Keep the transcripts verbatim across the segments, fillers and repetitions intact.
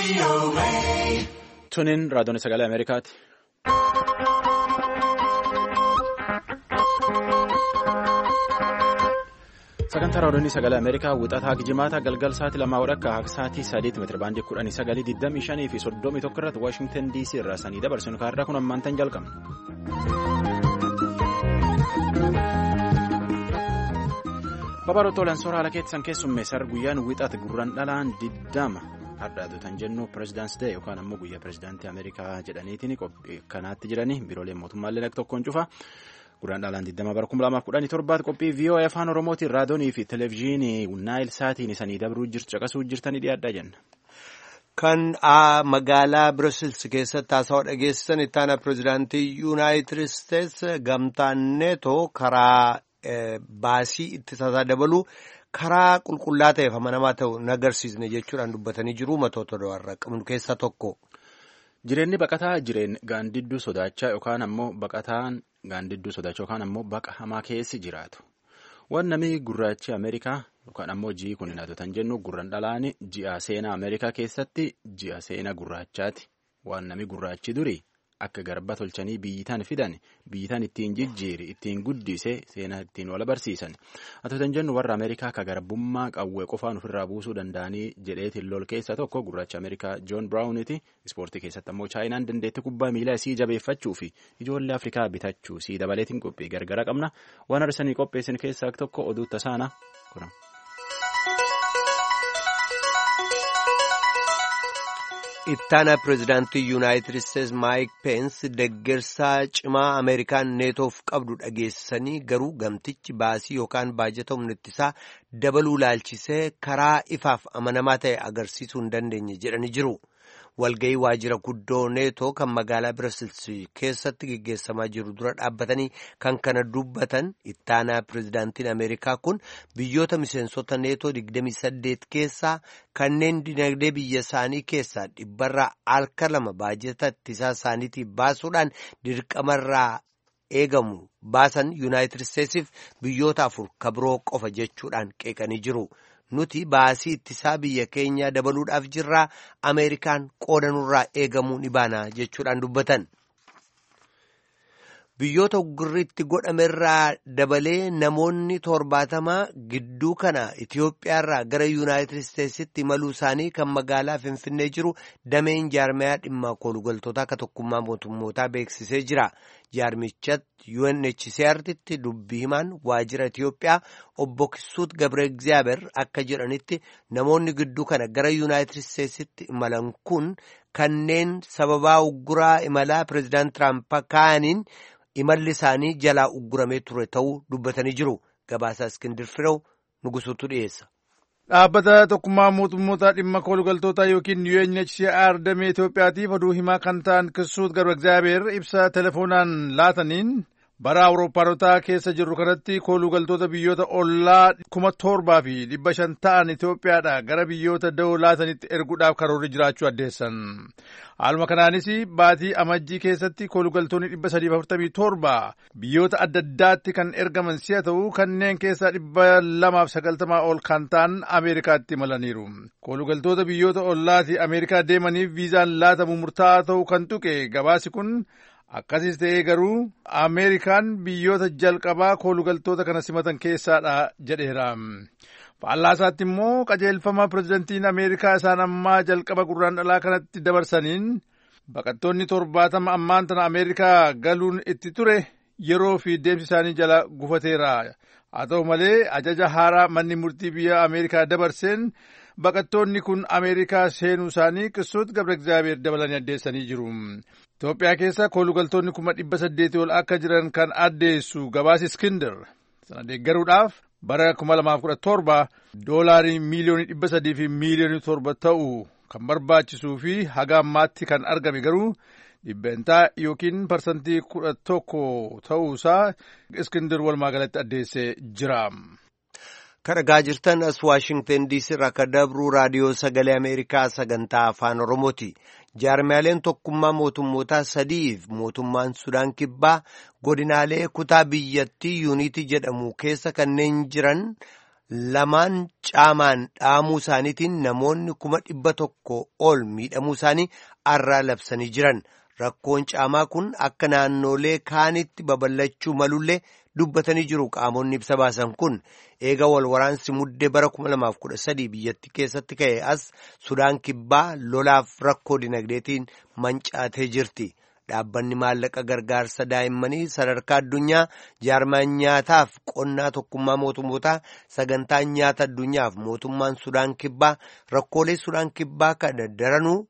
Tuniin raadiyoon sagalee Ameerikaati. Sagantaa raadiyoon sagalee Ameerikaa wixataa Gijimaata galgal sa'aatii lamaa wadhakka akka sa'aatii sadiitti meetira baandii kudhanii sagalii digdamii shanii fi soddomii tokko irratti Waashingtan D C irraa sanii dabarsinu kaarraa kun ammaantan jalqabna. Babaroota olaansoora haala keessan keessummeessar guyyaan wixaati gurraan dhalaan diddama hardhaatuutan jennu pirezidaansi ta'e yookaan ammoo guyyaa pirezidaantii Ameerikaa jedhaniitiin kanaatti jedhanii biiroolee mootummaallee tokkoon cufa. Gurraan dhalaan diddama bara kuma lamaaf kudhanii torbaatti qophii V O A afaan Oromootiin raadiyoonii fi televezyiinii Naayil Saatiin isanii dabruu caqasuu jirtanii dhiyaadhaa jenna. Kan magaalaa Brussels keessatti haasawaa dhageessisan itti aanaa pirezidaantii Yuunaayitid Isteets gamtaan neetoo karaa baasii ittisaa dabaluu karaa qulqullaa ta'eef amanamaa ta'u nagarsiisne jechuudhaan dubbatanii jiru matoota warra qabnu keessaa tokko. Jireenyi baqataa jireen gaandidduu sodaachaa yookaan ammoo baqataan gaandidduu sodaachaa yookaan ammoo baqa hamaa keessi jiraatu. Waan namni gurraachi Ameerikaa yookaan ammoo ji'i kun naatotan jennu gurraan dhalaan ji'a seenaa Ameerikaa keessatti ji'a seenaa gurraachaati. Waan namni gurraachi durii akka garba tolchanii biyyitaan fidan biyyitaan ittiin jijjiiri ittiin guddise seenaa ittiin wal barsiisan. Naatotan jennu warra Ameerikaa ka garbummaa qawwee qofaan ofirraa buusuu danda'anii jedheetiin lol keessa tokko gurraacha Ameerikaa Joon Biraawuniti. Ispoortii keessatti ammoo chaayinaan dandeettii kubbaa miilaa isii jabeeffachuu fi ijoollee Afrikaa bitachuu isii dabaleetiin qophii gargara qabna. Waan arsanii qopheessin keessaa tokko oduu tasaana kuna. Ittaana pirezidaantii Yuunaayitid Isteets Maayik Peensi deeggarsaa cimaa Ameerikaan neetoof qabdu dhageessanii garuu gamtichi baasii yookaan baajata humna ittisaa dabaluu laalchisee karaa ifaaf amanamaa ta'e agarsiisuu hin dandeenye jedhanii jiru. Walga'ii waajjira guddoo neetoo kan magaalaa Brussels keessatti gaggeessamaa jiru dura dhaabbatanii kan kana dubbatan ittaanaa pirezidaantiin Ameerikaa kun biyyoota miseensota neetoo digdamii saddeet keessaa kanneen dinagdee biyya isaanii keessaa dhibbarraa harka lama baajata ittisaa isaaniitiif baasuudhaan dirqamarraa eegamu baasan Yuunaayitid Isteetsiif biyyoota afur kabiroo qofa jechuudhaan qeeqanii jiru. Nuti baasii ittisaa biyya keenya dabaluudhaaf jirraa Ameerikaan qooda nurraa eegamuu ni baana jechuudhaan dubbatan. Biyyoota uggurriitti godhamerraa dabalee namoonni torbaatamaa gidduu kana Itiyoophiyaarraa gara Yuunaayitid Isteetsitti imaluu isaanii kan magaalaa Finfinnee jiru dameen jaarmayaa dhimma koolugaltootaa akka tokkummaa mootummootaa beeksisee jira. Jaarmichatti U N H C R'tti dubbii himaan waajjira Itiyoophiyaa obbo Kisuut Gabre Egzaabeer akka jedhanitti namoonni gidduu kana gara Yuunaayitid Isteetsitti imalan kun kanneen sababaa ugguraa imalaa pireezidaant Tiraamp kaa'aniin imalli isaanii jalaa ugguramee ture ta'uu dubbatanii jiru. Gabaasaa Iskindir Firew nugusuutu dhiyeessa. Dhaabbata tokkummaa mootummoota dhimma koolugaltootaa yookiin U N H C R damee Itoophiyaatiif oduu himaa kan ta'an Kisuut Gabre Egzaabeer ibsa telefoonaan laataniin bara Awuroopaanotaa keessa jirru kanatti koolugaltoota biyyoota ollaa kuma torbaa fi dhibba shan ta'an Itoophiyaadha gara biyyoota da'oo laatanitti erguudhaaf karoorri jiraachuu addeessan. Haaluma kanaanis baatii amajjii keessatti koolugaltoonni dhibba sadiif afurtamii torba biyyoota adda addaatti kan ergaman si'a ta'u kanneen keessaa dhibba lamaaf sagaltamaa ol kan ta'an Ameerikaatti imalaniiru. Koolugaltoota biyyoota ollaati Ameerikaa deemaniif viizaan laatamu murtaa'aa ta'uu kan tuqe gabaasi kun akkasis ta'ee garuu Ameerikaan biyyoota jalqabaa koolugaltoota kana simatan keessaadha jedheera. Faallaasaatti immoo qajeelfama pirezidantiin Ameerikaa isaan ammaa jalqaba gurraan dhalaa kanatti dabarsaniin baqattoonni torbaatama ammaan tana Ameerikaa galuun itti ture yeroo fi deemsi isaanii jala gufateera. Haa ta'u malee ajaja haaraa manni murtii biyya Ameerikaa dabarseen baqattoonni kun Ameerikaa seenuu isaanii Kisuut Gabre Egzaabeer dabalanii addeessanii jiru. Itoophiyaa keessa koolugaltoonni kuma dhibba saddeetii ol akka jiran kan addeessu gabaasi Iskindir. Sana deeggaruudhaaf bara kuma lamaaf kudha torba doolaarii miiliyoonii dhibba sadii fi miiliyoonii torba ta'u kan barbaachisuu fi haga ammaatti kan argame garuu dhibbentaa yookiin parsantii kudha tokko ta'uusaa Iskindir walumaa galatti addeessee jira. Kan dhagaa jirtan as Waashingtan D C irraa akka dabru raadiyoo sagalee Ameerikaa sagantaa afaan Oromooti. Jaarmiyaaleen tokkummaa mootummootaa sadiif mootummaan Sudaan Kibbaa godinaalee kutaa biyyattii yuunitii jedhamu keessa kanneen jiran lamaan caamaan dhaamuu isaaniitiin namoonni kuma dhibba tokko ol miidhamuu isaanii arraa labsanii jiran. Rakkoon caamaa kun akka naannolee kaanitti babal'achuu malullee dubbatanii jiru. Qaamonni ibsa baasan kun eega wal waraansi muddee bara kuma lamaaf kudha sadii biyyattii keessatti ka'e as Sudaan kibbaa lolaaf rakkoo dinagdeetiin mancaatee jirti. Dhaabbanni maallaqa gargaarsa daa'immanii sadarkaa addunyaa jaarmaan nyaataaf qonnaa tokkummaa mootummootaa sagantaa nyaata addunyaaf mootummaan Sudaan kibbaa rakkoolee Sudaan kibbaa kana daranuu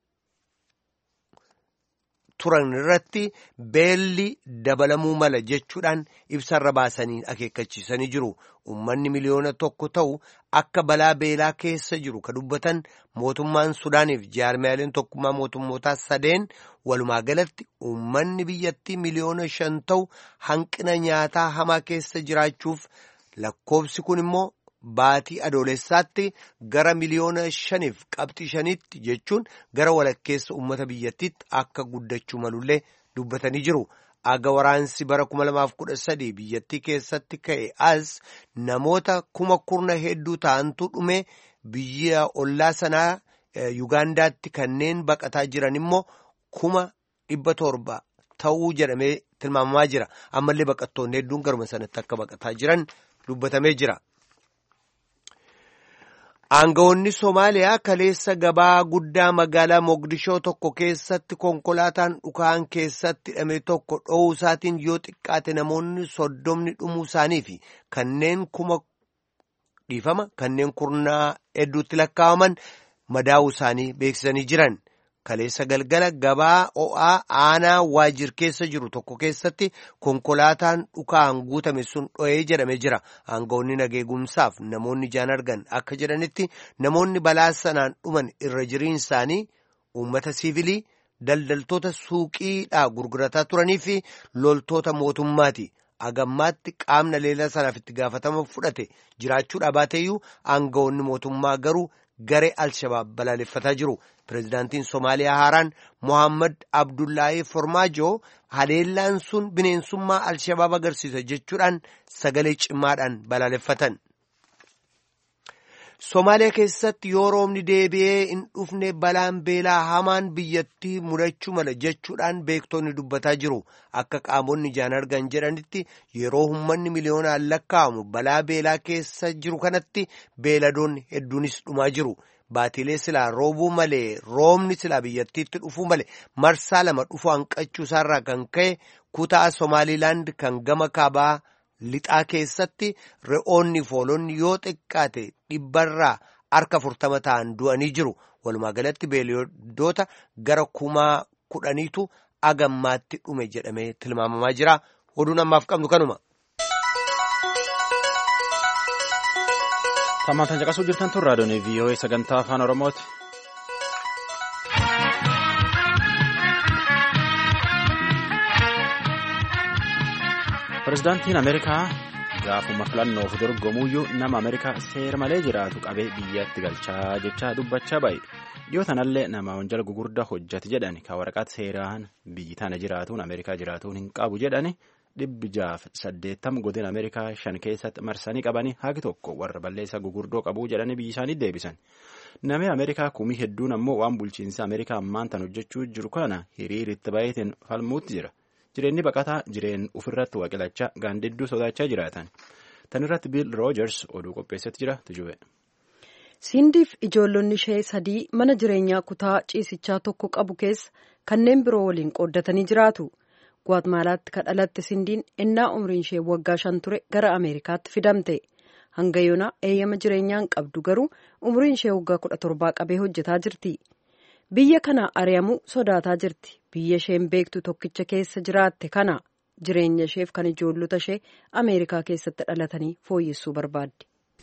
turan irratti beelli dabalamuu mala jechuudhaan ibsarra baasanii akeekkachiisanii jiru. Uummanni miliyoona tokko ta'u akka balaa beelaa keessa jiru ka dubbatan mootummaan Sudaaniif jaarmiyaaleen tokkummaa mootummootaa sadeen walumaa galatti uummanni biyyattii miliyoona shan ta'u hanqina nyaataa hamaa keessa jiraachuuf lakkoobsi kun immoo baatii adoolessaatti gara miliyoona shaniif qabxii shanitti jechuun gara walakkeessa uummata biyyattiitti akka guddachuu malullee dubbatanii jiru. Aga waraansi bara kuma lamaaf kudha sadii biyyattii keessatti ka'e as namoota kuma kurna hedduu ta'antu dhume biyya ollaa sanaa Yugaandaatti kanneen baqataa jiran immoo kuma dhibba torba ta'uu jedhamee tilmaamamaa jira. Ammallee baqattoonni hedduun garuma sanatti akka baqataa jiran dubbatamee jira. Aangawoonni Somaaliyaa kaleessa gabaa guddaa magaalaa Moogdishoo tokko keessatti konkolaataan dhukaan keessatti hidhame tokko dho'uu isaatiin yoo xiqqaate namoonni soddomni dhumuu isaanii fi kanneen kuma dhiifama kanneen kurnaa hedduutti lakkaa'aman madaa'uu isaanii beeksisanii jiran. Kaleessa galgala gabaa o'aa aanaa waajjir keessa jiru tokko keessatti konkolaataan dhukaan guutame sun dho'ee jedhamee jira. Aangawoonni nageegumsaaf namoonni ijaan argan akka jedhanitti namoonni balaa sanaan dhuman irra jiriin isaanii uummata siivilii daldaltoota suuqiidhaa gurgurataa turanii fi loltoota mootummaati. Agammaatti qaamna leela sanaaf itti gaafatama fudhate jiraachuudhaa baateeyyuu aangawoonni mootummaa garuu garee Alshabaab balaaleffataa jiru. Pireezidaantiin Somaaliyaa haaraan Mohaammed Abdullaahi Farmaajoo haleellaan sun bineensummaa Alshabaab agarsiisa jechuudhaan sagalee cimaadhaan balaaleffatan. Somaaliyaa keessatti yoo roobni deebi'ee hin dhufne balaan beelaa hamaan biyyattii mudachuu mala jechuudhaan beektonni dubbataa jiru. Akka qaamonni ijaan argan jedhanitti yeroo uummanni miliyoonaan lakkaa'amu balaa beelaa keessa jiru kanatti beeladoonni hedduunis dhumaa jiru. Baatilee silaa roobuu malee roobni silaa biyyattiitti dhufuu malee marsaa lama dhufuu hanqachuu isaarraa kan ka'e kutaa Somaaliilaand kan gama kaabaa lixaa keessatti re'oonni foolonni yoo xiqqaate dhibbarraa harka afurtama ta'an du'anii jiru. Walumaa galatti beeladoota gara kumaa kudhaniitu agammaatti dhume jedhamee tilmaamamaa jira. Oduun ammaaf qabnu kanuma. Tammaantan caqasuu jirtan tun raadiyoon V O A sagantaa afaan Oromooti. Pireezidaantiin Ameerikaa gaafuma filannoof dorgomuuyyuu nama Ameerikaa seera malee jiraatu qabee biyyatti galchaa jechaa dubbachaa bahe. Dhiyoo tanallee nama wanjala gugurdaa hojjate jedhani kan waraqaa seeraan biyyi tana jiraatuun Ameerikaa jiraatuun hin qabu jedhani. Dhibbi jaaf saddeettam godina Ameerikaa shan keessatti marsanii qabanii hagi tokko warra balleessaa gugurdoo qabuu jedhanii biyyi isaanii deebisan. Namni Ameerikaa kumii hedduun ammoo waan bulchiinsa Ameerikaa ammaan tan hojjechuu jiru kana hiriiritti baay'ateen falmuutti jira. Jireenyi baqataa jireen ofirratti waaqilachaa gaandidduu sodaachaa jiraatan. Tan irratti Bill Roojers oduu qopheessatti jira tujube. Siindiif ijoollonni ishee sadii mana jireenyaa kutaa ciisichaa tokko qabu keessa kanneen biroo waliin qooddatanii jiraatu. Guaatmaalaatti kan dhalatte Sindiin innaa umriin ishee waggaa shan ture gara Ameerikaatti fidamte. Hanga yoonaa eeyyama jireenyaa hin qabdu garuu umriin ishee waggaa kudha torbaa qabee hojjetaa jirti. Biyya kana ari'amuu sodaataa jirti. Biyya isheen beektu tokkicha keessa jiraatte kana jireenya isheef kan ijoollota ishee Ameerikaa keessatti dhalatanii fooyyessuu barbaaddi.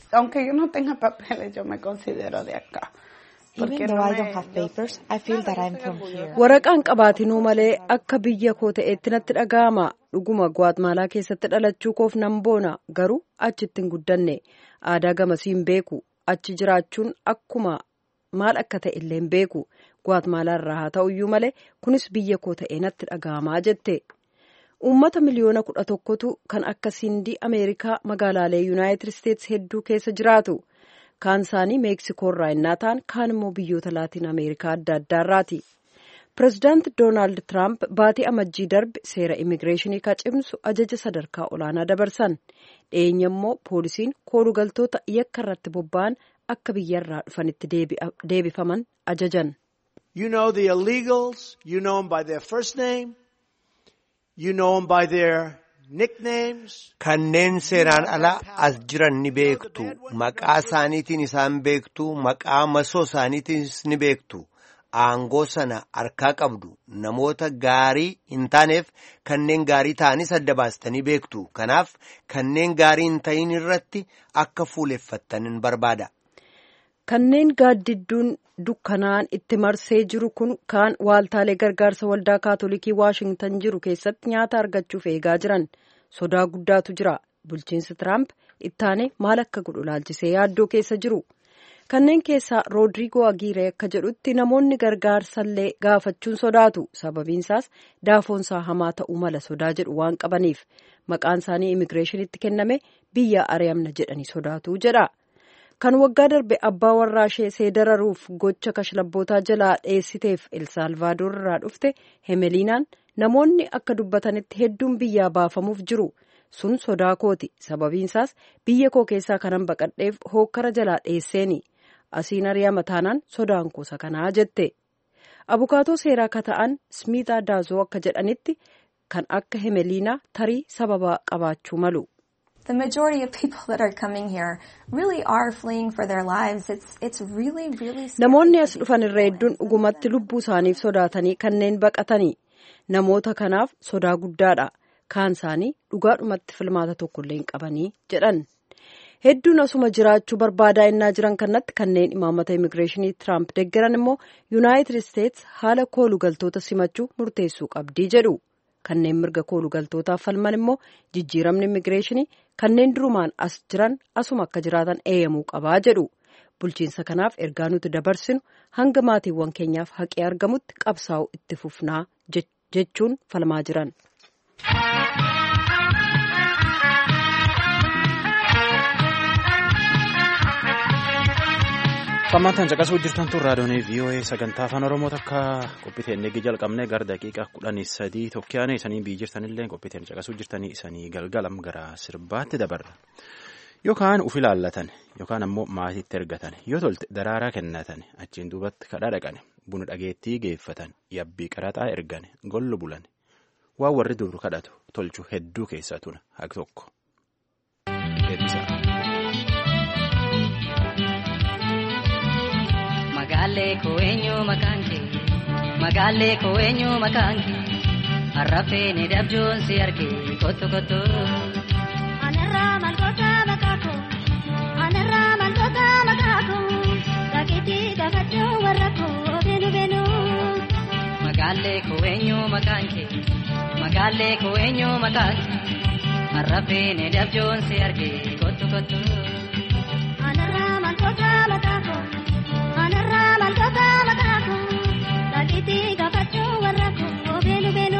Waraqaan qabaatinuu malee akka biyya koo ta'eetti natti dhaga'ama. Dhuguma Guaatmaalaa keessatti dhalachuu koof nan boona garuu achitti hin guddanne aadaa gamasii hin beeku. Achi jiraachuun akkuma maal akka ta'e illee hin beeku. Guaatmaalaa irraa haa ta'uyyuu malee kunis biyya koo ta'ee natti dhaga'amaa jette. uummata miliyoona kudha tokkotu kan akka Sindii Ameerikaa magaalaalee Yuunaayitid Isteetsi hedduu keessa jiraatu. Kaan isaanii Meeksikoorraa innaa ta'an kaan immoo biyyoota Laatiin Ameerikaa adda addaarraati. Pireezidaanti Doonaald Tiraamp baatii amajjii darbe seera immigireeshinii ka cimsu ajaja sadarkaa olaanaa dabarsan. Dhiyeenya immoo poolisiin koolugaltoota yakka irratti bobba'an akka biyyarraa dhufanitti deebifaman ajajan. You know the illegals, you know them by their first name, you know them by their nicknames. Kanneen seeraan ala as jiran ni beektu. Maqaa isaaniitiin isaan beektu. Maqaa masoo isaaniitiinis ni beektu. Aangoo sana harkaa qabdu. Namoota gaarii hin taaneef kanneen gaarii ta'anis adda baastanii beektu. Kanaaf kanneen gaarii hin ta'in irratti akka fuuleffattanin barbaada. Kanneen gaaddidduun dukkanaan itti marsee jiru kun kaan waaltaalee gargaarsa waldaa kaatolikii Waashingtan jiru keessatti nyaata argachuuf eegaa jiran. Sodaa guddaatu jira. Bulchiinsi Tiraamp ittaane maal akka godhu laalchisee yaaddoo keessa jiru. Kanneen keessaa Roodriigoo Agiiree akka jedhutti namoonni gargaarsallee gaafachuun sodaatu. Sababiinsaas daafoonsaa hamaa ta'uu mala sodaa jedhu waan qabaniif maqaan isaanii immigireeshinitti kenname biyya ari'amna jedhanii sodaatu jedha. Kan waggaa darbe abbaa warraa ishee seedararuuf gocha kashlabbootaa jalaa dheessiteef Elsaalvaadoor irraa dhufte Hemeliinaan namoonni akka dubbatanitti hedduun biyyaa baafamuuf jiru. Sun sodaa kooti. Sababiinsaas biyya koo keessaa kanan baqadheef hookkara jalaa dheesseeni. Asiin ari'ama taanaan sodaan kuusa kanaa jette. Abukaatoo seeraa ka ta'an Smiitaa Daazoo akka jedhanitti kan akka Hemeliinaa tarii sababa qabaachuu malu. The majority of people that are coming here really are fleeing for their lives. It's it's really really Namoonni as dhufan irra hedduun dhugumatti lubbuu isaaniif sodaatanii kanneen baqatanii. Namoota kanaaf sodaa guddaadha. Kaan isaanii dhugaadhumatti filmaata tokkollee hin qabanii jedhan. Hedduun asuma jiraachuu barbaadaa innaa jiran kanatti kanneen imaamata immigireeshinii Tiraamp deeggaran immoo Yuunaayitid Isteetsi haala koolugaltoota simachuu murteessuu qabdii jedhu. Kanneen mirga koolugaltootaaf falman immoo jijjiiramni immigireeshinii kanneen durumaan as jiran asuma akka jiraatan eeyyamuu qabaa jedhu. Bulchiinsa kanaaf ergaa nuti dabarsinu hanga maatiiwwan keenyaaf haqee argamutti qabsaa'u itti fufnaa jechuun falmaa jiran. Sammaantaan caqasuu jirtan tun raadiyoonii V O A sagantaa afaan Oromoo takka qophiiteen eegi jalqabnee gara daqiiqaa kudhanii sadii tokkoyaane isanii biyyi jirtanillee qophiiteen caqasuu jirtanii isanii galgalam gara sirbaatti dabarra. Yookaan uf ilaallatan yookaan ammoo maatiitti ergatan yoo tolte daraaraa kennatan achiin duubatti kadhaa dhaqan buna dhageettii geeffatan yabbii qaraxaa ergan gollu bulan waan warri dubru kadhatu tolchu hedduu keessaa tuna haq tokko. Magaalee koo'eenyu maqaan kee magaalee koo'eenyu maqaan kee harrafee ni dabjoon si argee kottu kottu. Anarraa malkoota makaako anarraa malkoota makaako dhageetii gaafachuu warra koo beenu beenu. Magaalee koo'eenyu maqaan kee magaalee koo'eenyu maqaan kee harrafee ni dabjoon si argee kottu kottu. Anarraa malkoota makaako. Anarraa malkoota makaako dhageetii gaafachuu warra koo beenu beenu.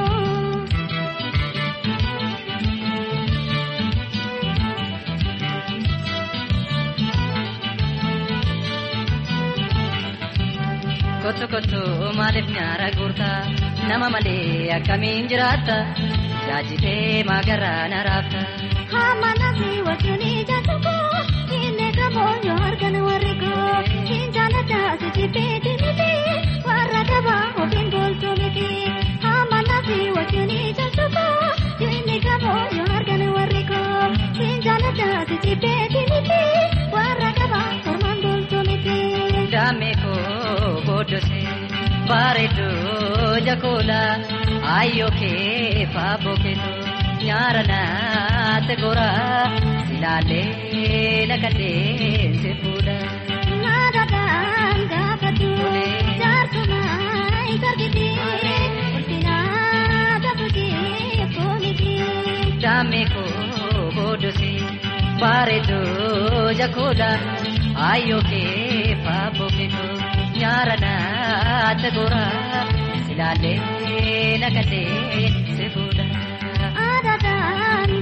Kottu kottu maaliif nyaara guurtaa nama malee akkamiin jiraatta jaajitee magarraa na raafta. Hamma nasi wajjin ija tokko inni gamoon yoo argan warri koo hin jaalladhaa si beeti miti warra dabaa ofiin booltuu miti. Hamma nasi wajjin ija tokko inni gamoon yoo argan warri koo hin jaalladhaa si beeti miti warra dabaa ormaan booltuu miti. Daamee koo booddosee bareedduu jakoola ayyoo kee faaboo keetoo nyaara naate goora silaalee nakatee si fuudha. Naadadhaan gaafatu jaartumaa isa argiti ulfinaa taphutee fooniti. Daamee koo booddosee bareedduu jakoola ayyoo kee faaboo keetoo nyaara naate goora silaalee nakatee si fuudha.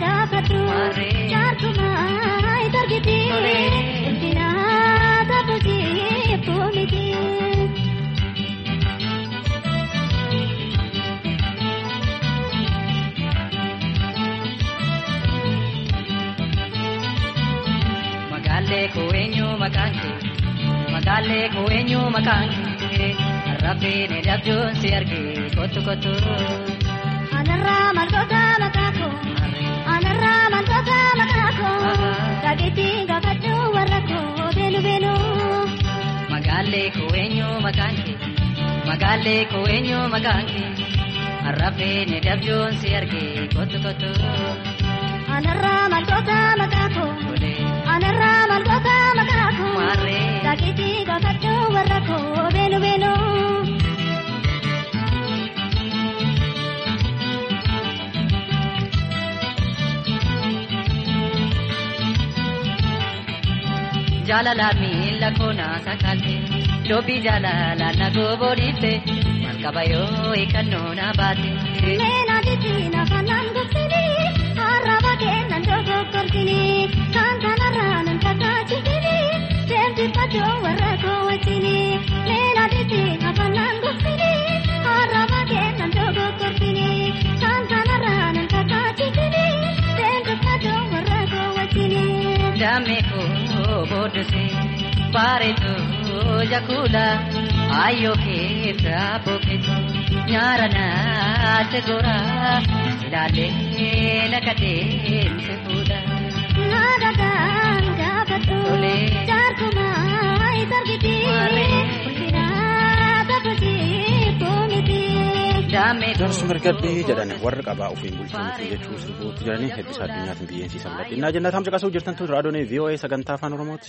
gaafadhu jaartumaa itargiti ulfinaa taphujii fuumiti. Magaalee koo'eenyu maqaan kee magaalee koo'eenyu maqaan kee rabbeen dabjoon si argee kottu kottu. Anarraa maltoota maqaa koo anarraa maltoota maqaa koo gageetti gaafadhu warra koo beelu beelu. Magaalee koo'eenyu maqaan kee magaalee koo'eenyu maqaan kee rabbeen dabjoon si argee kottu kottu. Anarraa maltoota maqaa koo anarraa maltoota maqaa koo gageetti gaafadhu warra koo beelu beelu. Jaalala miila koonaa sakaalte dubbii jaalala na goboodifte maal qabayoo eeggannoo na baate. Meena jijjiina fanaan gogsini arraba kennan dogoggorgini kan kanarraa nan kakaachisini deemsifachoo warra koo wajjini. Meena jijjiina fanaan gogsini arraba kennan dogoggorgini kan kanarraa nan kakaachisini deemsifachoo warra koo wajjini. Damee koo boodose bareedo jakula ayyoo keessa boqetu nyaara naate gora ilaalee nagadeemse fuudha. Naadadaan gaafadhu jaartumaa itargiti ulfinaa taphujii fuumiti. Jaarsu mirgadhee jedhan warra qabaa ofiin bulchuufi jechuu sirbuutti jiranii hedduusaa addunyaatiin biyyeensiisan bal'inaa jennaa tamsa qasuu jirtan tun raadiyoon V O A sagantaa afaan Oromooti.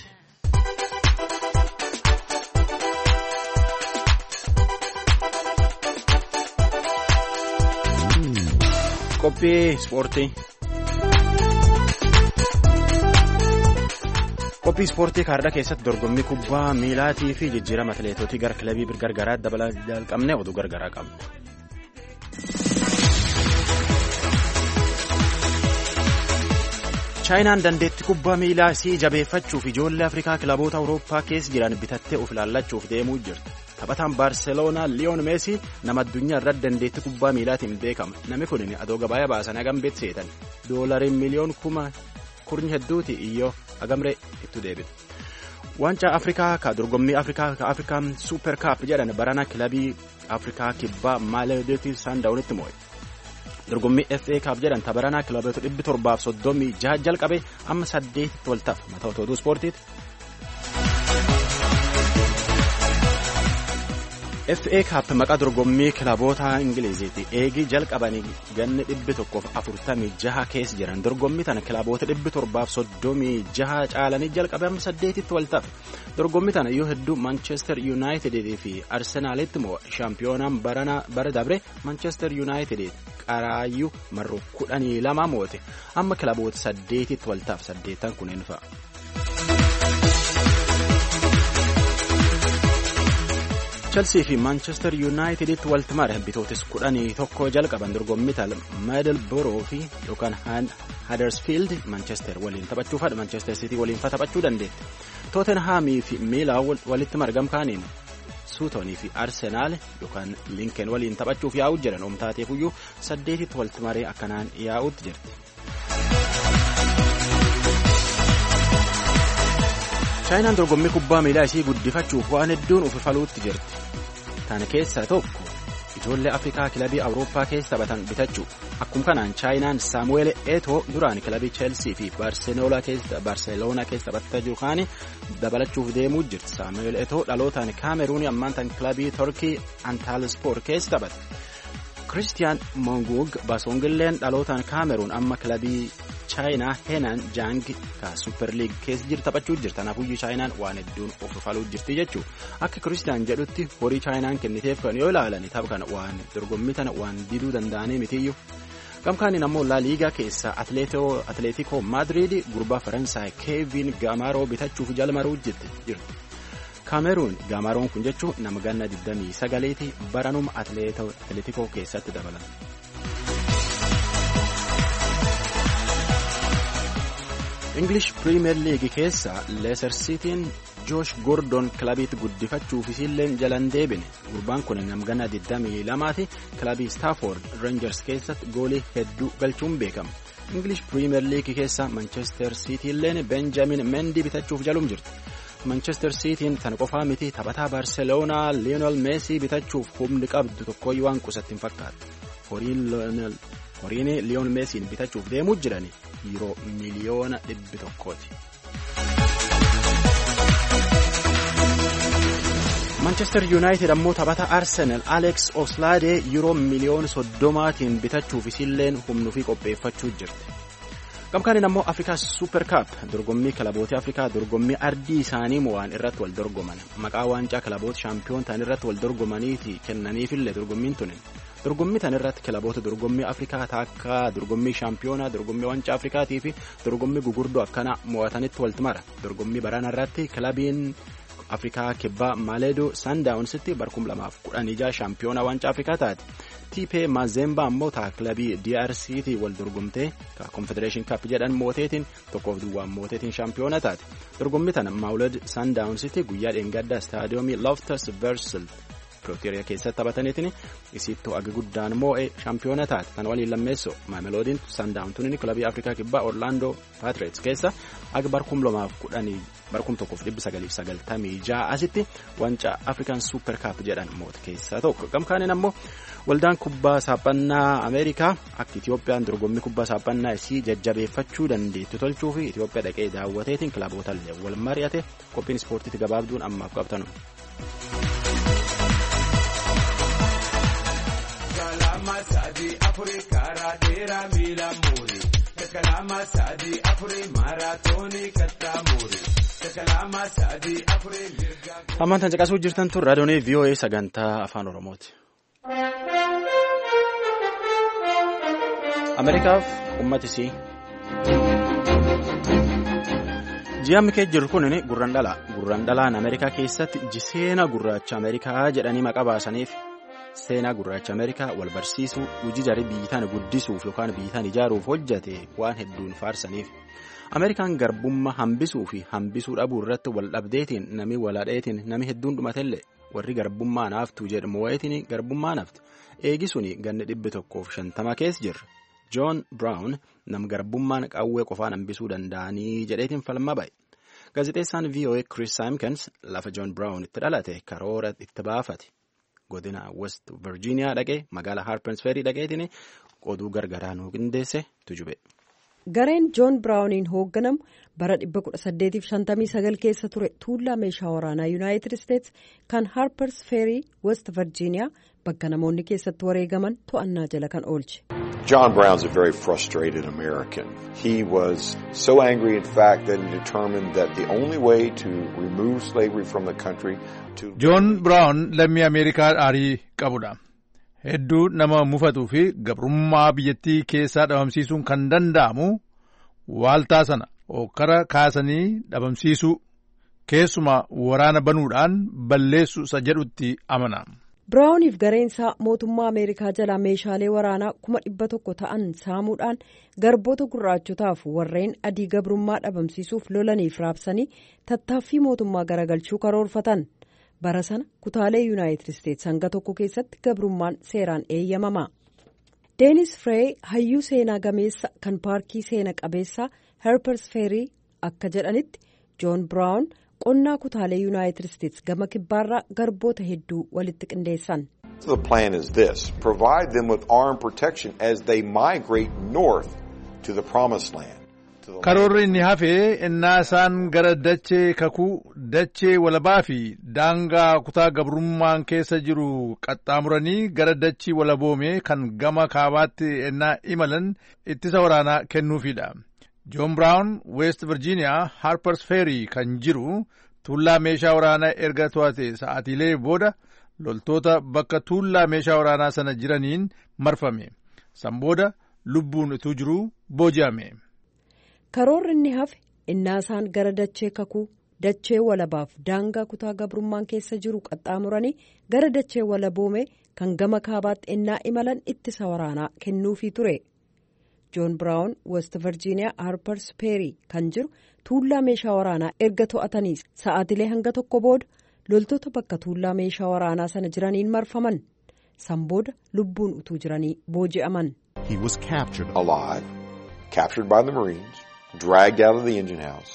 Qophii ispoortii. Qophii ispoortii kaardhaa keessatti dorgommii kubbaa miilaatii fi jijjiirama atileetotii gara kilabii gargaraa dabalaa jalqabne oduu gargaraa qabna. Chaayinaan dandeettii kubbaa miilaa isii jabeeffachuuf ijoollee Afrikaa kilaboota Awurooppaa keessa jiran bitattee of ilaallachuuf deemuu jirti. Taphataan Baarseloonaa Liyoon Meesii nama addunyaa irratti dandeettii kubbaa miilaatiin beekama. Namni kun adoo gabaaya baasan hagam beekseetan doolariin miliyoon kuma kurni hedduuti iyyoo hagamree itti deebitu. Waancaa Afrikaa ka dorgommii Afrikaa ka Afrikaan Suuper Kaap jedhan barana kilabii Afrikaa kibbaa Maaleediyooti Saandaawunitti moo'e. Dorgommii F A Kaap jedhan tabaranaa kilaboota dhibbi torbaaf soddomii jaha jalqabe amma saddeetitti wal tafa mataa otoo ispoortiiti. F A Kaap maqaa dorgommii kilaboota Ingiliziiti. Eegii jalqabanii ganni dhibbi tokkoof afurtamii jaha keessa jiran dorgommii tana kilaboota dhibbi torbaaf soddomii jaha caalanii jalqabe amma saddeetitti wal tafa. Dorgommii tana yoo hedduu Manchester United fi Arsenaalitti moo shaampiyoonaan bara dabre Manchester United qaraayyuu marroo kudhanii lama moote amma kilaboota saddeetitti wal tafa saddeettan kunneen fa'a. Chelsea fi Manchester Uniteditti walitti mare bitootis kudhanii tokko jalqaban dorgommii tal Middlesbrough fi yookaan Huddersfield Manchester waliin taphachuuf haadha Manchester City waliin taphachuu dandeetti. Tottenham fi Milan walitti margam kaaniin Suutonii fi Arsenaal yookaan Lincoln waliin taphachuuf yaa'uu jiran oomtaateef iyyuu saddeetitti walitti maree akkanaan yaa'uutti jirti. Chaayinaan dorgommii kubbaa miilaa isii guddifachuuf waan hedduun ufifaluutti jirti. Tana keessaa tokko ijoollee Afrikaa kilabii Awurooppaa keessa taphatan bitachuu. Akkuma kanaan Chaayinaan Saamu'eel Eetoo duraan kilabii Chelsea fi Baarseloonaa keessa taphataa jiru kaanii dabalachuuf deemuu jirti. Saamu'eel Eetoo dhalootaan Kaameruunii ammaan tan kilabii Torkii Antalspor keessa taphata. Kiristiyaan Mongug Basongilleen dhalootaan Kaameruun amma kilabii Chaayinaa Henan Jang ka Super League keessa jirti taphachuu jirti. Kanaafuu Chaayinaan waan hedduun ufifaluu jirti jechuudha. Akka Kiristiyaan jedhutti horii Chaayinaan kenniteef kan yoo ilaalan tapha kana waan dorgommii tana waan diduu danda'anii mitiyyuu. Gamkaaniin ammoo La Liigaa keessa Atleetico Madrid gurbaa Faransaay Kevin Gamaroo bitachuuf jalmaruu jirti. Kaameruun Gamaroon kun jechuun nama ganna digdamii sagaleeti baranuma Atleetico keessatti dabalama. English Premier League keessa Leicester Cityn Josh Gordon kilabiitti guddifachuuf isilleen jalan deebine. Gurbaan kun namgana digdamii lamaati kilabii Stafford Rangers keessatti goolii hedduu galchuun beekama. English Premier League keessa Manchester City illeen Benjamin Mendy bitachuuf jalum jirti. Manchester Cityn tan qofaa miti taphataa Barcelona Lionel Messi bitachuuf humni qabdu tokkoyyuu waan qusatti hin fakkaatu. Horiin Lionel Horiin Lionel Messi bitachuuf deemuu jirani yeroo miliyoona dhibbi tokkooti. Manchester United ammoo taphataa Arsenal Alex Oxlade yeroo miliyoona soddomaatiin bitachuuf isilleen humnuu fi qopheeffachuu jirti. Gamkaaniin ammoo Afrikaa Super Cup dorgommii kilaboota Afrikaa dorgommii ardii isaanii mo'aan irratti wal dorgoman maqaa waancaa kilaboota shaampiyoon ta'an irratti wal dorgomaniiti kennaniifillee dorgommiin tunin. Dorgommii tan irratti kilaboota dorgommii Afrikaa takka dorgommii shaampiyoonaa dorgommii waancaa Afrikaatii fi dorgommii gugurdoo akkana mo'atanitti walitti mara. Dorgommii baraana irratti kilabiin Afrikaa kibbaa Mamelodi Sundownsitti barkum lamaaf kudhan ijaa shaampiyoonaa waancaa Afrikaa taate. T P Mazemba ammoo taa kilabii D R C tii wal dorgomtee ka Confederation Cup jedhan mooteetiin tokkoof duwwaan mooteetiin shaampiyoona taate. Dorgommii tana Mamelodi Sundownsitti guyyaa dheengaddaa staadiyoomii Loftus Versal Pretoria keessatti taphataniitiin isittoo agi guddaan moo'ee shaampiyoona taate. Tan waliin lammeessoo Mamelodiin Sundowntuun kilabii Afrikaa kibbaa Orlando Pirates keessa agi barkum lamaaf kudhanii barkum tokkoof dhibbi sagaliif sagaltamii ja'a asitti waancaa African Super Cup jedhan moote keessaa tokko. Gamkaaniin ammoo waldaan kubbaa saaphannaa Ameerikaa akka Itiyoophiyaan dorgommii kubbaa saaphannaa isii jajjabeeffachuu dandeettu tolchuu fi Itiyoophiyaa dhaqee daawwateetiin kilaboota wal mari'ate qophiin ispoortiitti gabaabduun ammaaf qabtanu. Hammaan caqasuu jirtan tun raadiyoonii V O A sagantaa afaan Oromooti. Ameerikaaf uummatisii ji'amni kee jiru kun gurran dhala gurran dhalaan Ameerikaa keessatti jiseena gurraacha Ameerikaa jedhanii maqaa baasaniif seenaa gurraacha Ameerikaa wal barsiisuu hojii jarii biyyitaan guddisuuf yookaan biyyitaan ijaaruuf hojjate waan hedduun faarsaniif Ameerikaan garbummaa hambisuu fi hambisuu dhabuu irratti wal dhabdeetiin namni walaadheetiin namni hedduun dhumatelle warri garbummaa naaftuu jedhamu wayitiin garbummaa naafti eegisuun ganna dhibbi tokkoof shantama keessa jirra. John Brown nam garbummaan qawwee qofaan hambisuu danda'anii jedheetiin falmaa ba'e. Gaazexeessaan V O A Chris Simkins lafa John Brown itti dhalate karoora itti baafate. Godina West Virginia dhaqee magaalaa Harpers Ferry dhaqeetiin oduu gargaraa nuu qindeesse tujube. Gareen John Browniin hoogganamu bara dhibba kudha saddeetiif shantamii sagal keessa ture tuullaa meeshaa waraanaa United States kan Harpers Ferry West Virginia bakka namoonni keessatti wareegaman to'annaa jala kan oolche. John Brown's a very frustrated American. He was so angry, in fact, that he determined that the only way to remove slavery from the country to... John Brown lammii Ameerikaa aarii qabudha. Hedduu nama mufatuu fi gabrummaa biyyattii keessaa dhabamsiisuun kan danda'amu waaltaa sana hokkara kaasanii dhabamsiisuu keessumaa waraana banuudhaan balleessu isa jedhutti amana. Biraawuniif gareensaa mootummaa Ameerikaa jalaa meeshaalee waraanaa kuma dhibba tokko ta'an saamuudhaan garboota gurraachotaaf warreen adii gabrummaa dhabamsiisuuf lolaniif raabsanii tattaaffii mootummaa garagalchuu karoorfatan. Bara sana kutaalee Yuunaayitid Isteetsi hanga tokko keessatti gabrummaan seeraan eeyyamama. Deenis Firee hayyuu seenaa gameessa kan paarkii seena qabeessaa Harpers Ferry akka jedhanitti John Brown qonnaa kutaalee Yuunaayitid Isteetsi gama kibbaarraa garboota hedduu walitti qindeessan. The plan is this: provide them with armed protection as they migrate north to the promised land. Karoorri inni hafee innaa isaan gara dachee kakuu dachee walabaa fi daangaa kutaa gabrummaan keessa jiru qaxxaamuranii gara dachii walaboomee kan gama kaabaatti innaa imalan ittisa waraanaa kennuufidha. John Brown West Virginia Harpers Ferry kan jiru tuullaa meeshaa waraanaa erga to'ate sa'aatiilee booda loltoota bakka tuullaa meeshaa waraanaa sana jiraniin marfame. San booda lubbuun utuu jiruu booji'ame. Karoorri inni hafe innaa isaan gara dachee kakuu dachee walabaaf daangaa kutaa gabrummaan keessa jiru qaxxaamuranii gara dachee walaboomee kan gama kaabaatti innaa imalan ittisa waraanaa kennuufii ture. joon biraawun west virgiiniyaa harpers peerii kan jiru tuullaa meeshaa waraanaa erga to'atanii sa'aatilee hanga tokko booda loltoota bakka tuullaa meeshaa waraanaa sana jiraniin marfaman san booda lubbuun utuu jiranii booji'aman. He was captured alive, captured by the Marines, dragged out of the engine house,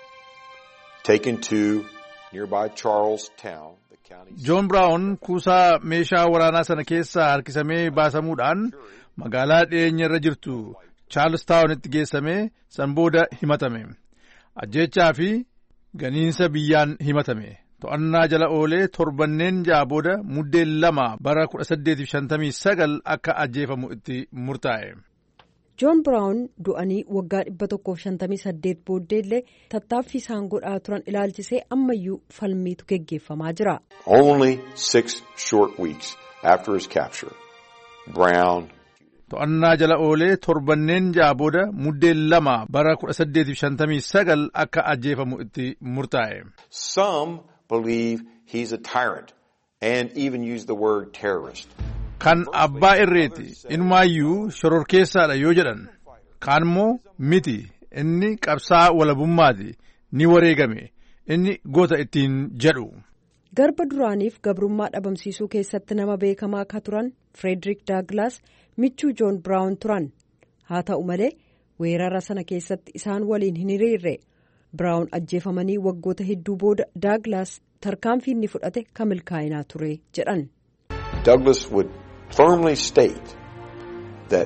taken to nearby Charlestown. Joon Biraawun kuusaa meeshaa waraanaa sana keessaa harkisamee baasamuudhaan magaalaa dhiyeenya irra jirtu Charlestownitti geessamee san booda himatame. Ajjeechaa fi ganiinsa biyyaan himatame. To'annaa jala oolee torbanneen ja'a booda muddeen lama bara kudha saddeetiif shantamii sagal akka ajjeefamu itti murtaa'e. Joon Biraawun du'anii waggaa dhibba tokkoof shantamii saddeet booddeellee tattaaffii isaan godhaa turan ilaalchisee ammayyuu falmiitu geggeeffamaa jira. Only six short weeks after his capture, Brown. To'annaa jala oolee torbanneen ja'a booda muddeen lama bara kudha saddeetiif shantamii sagal akka ajjeefamu itti murtaa'e. Some believe he's a tyrant and even use the word terrorist. Kan abbaa irreeti inumaayyuu shororkeessaadha yoo jedhan kaan immoo miti inni qabsaa walabummaati ni wareegame inni goota ittiin jedhu. Garba duraaniif gabrummaa dhabamsiisuu keessatti nama beekamaa akka turan Frederick Douglass michuu Joon Biraawun turan. Haa ta'u malee weerara sana keessatti isaan waliin hin hiriirre. Biraawun ajjeefamanii waggoota hedduu booda Douglass tarkaanfii inni fudhate kan milkaa'inaa ture jedhan. Douglass would firmly state that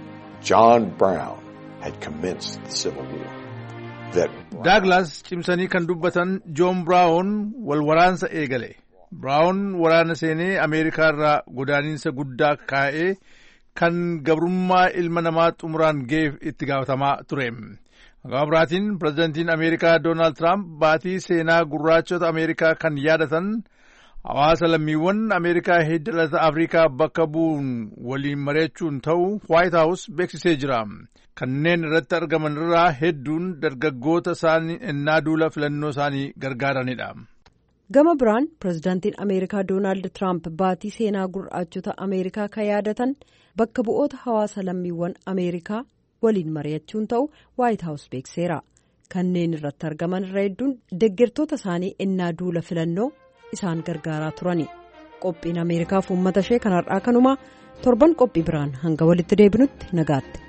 John Brown had commenced the Civil War. That Douglass cimsanii kan dubbatan Joon Biraawun wal waraansa eegale. Biraawun waraana seenee Ameerikaa irraa godaaniinsa guddaa kaa'ee kan gabrummaa ilma namaa xumuraan ga'eef itti gaafatamaa ture. Hanga biraatiin pirezidantiin Ameerikaa Doonaald Tiraamp baatii seenaa gurraachota Ameerikaa kan yaadatan hawaasa lammiiwwan Ameerikaa hidda dhalata Afrikaa bakka bu'uun waliin mari'achuun ta'uu White House beeksisee jira. Kanneen irratti argaman irraa hedduun dargaggoota isaanii ennaa duula filannoo isaanii gargaaranidha. Gama biraan pirezidantiin Ameerikaa Doonaald Tiraamp baatii seenaa gurraachota Ameerikaa kan yaadatan bakka bu'oota hawaasa lammiiwwan Ameerikaa waliin mari'achuun ta'u White House beekseera. Kanneen irratti argaman irra hedduun deeggartoota isaanii ennaa duula filannoo isaan gargaaraa turani. Qophiin Ameerikaaf uummata ishee kan har'aa kanumaa torban qophii biraan hanga walitti deebinutti nagaatti.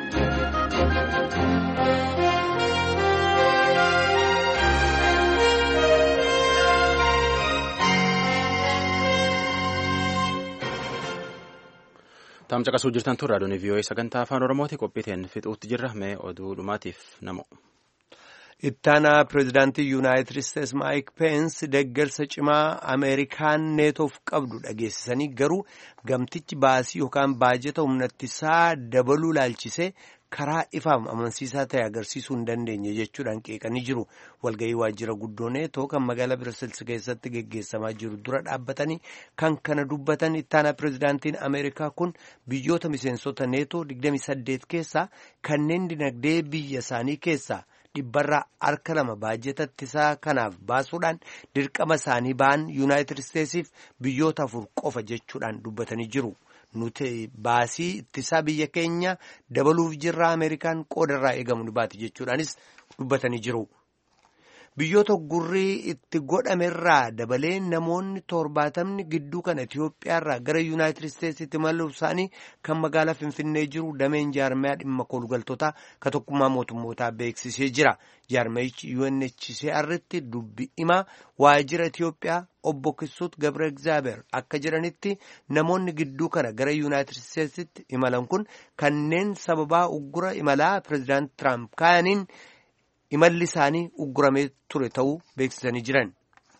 Taam caqasuu jirtan turre raadiyoon V O A sagantaa afaan Oromooti qophiiteen fixuutti jirra mee oduu dhumaatiif namo. Ittaanaa pireezidaantii Yuunaayitid Isteetsi Maayik Peensi deeggarsa cimaa Ameerikaan neetoof qabdu dhageessisanii garuu gamtichi baasii yookaan baajata humnattisaa dabaluu laalchisee karaa ifaaf amansiisaa ta'e agarsiisuu hin dandeenye jechuudhaan qeeqanii jiru. Walgahii waajjira guddoo neetoo kan magaalaa Birasilsi keessatti geggeessamaa jiru dura dhaabbatanii kan kana dubbatan ittaanaa pireezidaantiin Ameerikaa kun biyyoota miseensota neetoo digdamii saddeet keessaa kanneen dinagdee biyya isaanii keessaa dhibbarraa harka lama baajatatti isaa kanaaf baasuudhaan dirqama isaanii ba'an Yuunaayitid Isteetsiif biyyoota afur qofa jechuudhaan dubbatanii jiru. Nuti baasii ittisaa biyya keenya dabaluuf jirra Ameerikaan qoodarraa eegamu ni baati jechuudhaanis dubbatanii jiru. Biyyoota gurrii itti godhamerraa dabalee namoonni torbaatamni gidduu kana Itiyoophiyaarraa gara Yuunaayitid Isteetsitti imaluuf isaanii kan magaalaa Finfinnee jiru dameen jaarmaya dhimma koolugaltootaa ka tokkummaa mootummootaa beeksisee jira. Jaarmayichi U N H C R'tti dubbi himaa waajjira Itiyoophiyaa obbo Kisuut Gabra Egzaabeer akka jedhanitti namoonni gidduu kana gara Yuunaayitid Isteetsitti imalan kun kanneen sababaa uggura imalaa pireezidaant Tiraamp kaayaniin imalli isaanii ugguramee ture ta'uu beeksisanii jiran.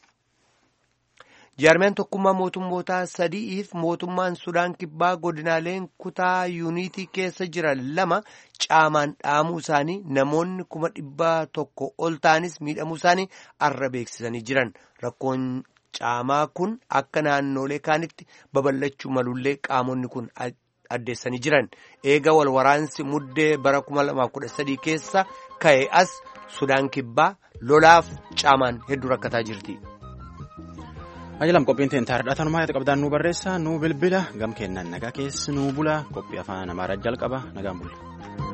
Jaarmiyaan tokkummaa mootummootaa sadi'iif mootummaan Sudaan kibbaa godinaaleen kutaa yuunitii keessa jiran lama caamaan dhaamuu isaanii namoonni kuma dhibba tokko ol ta'anis miidhamuu isaanii arra beeksisanii jiran. Rakkoon caamaa kun akka naannolee kaanitti babal'achuu malullee qaamonni kun addeessanii jiran. Eega wal waraansi muddee bara kuma lamaaf kudha sadii keessa ka'e as Sudaan kibbaa lolaaf caamaan hedduu rakkataa jirti. Ajalam qophiin teen taardhatan maayata qabdaan nu barreessa nu bilbila gam kennan nagaa keessi nu bula qophii afaan amaaraa jalqaba nagaan bulla.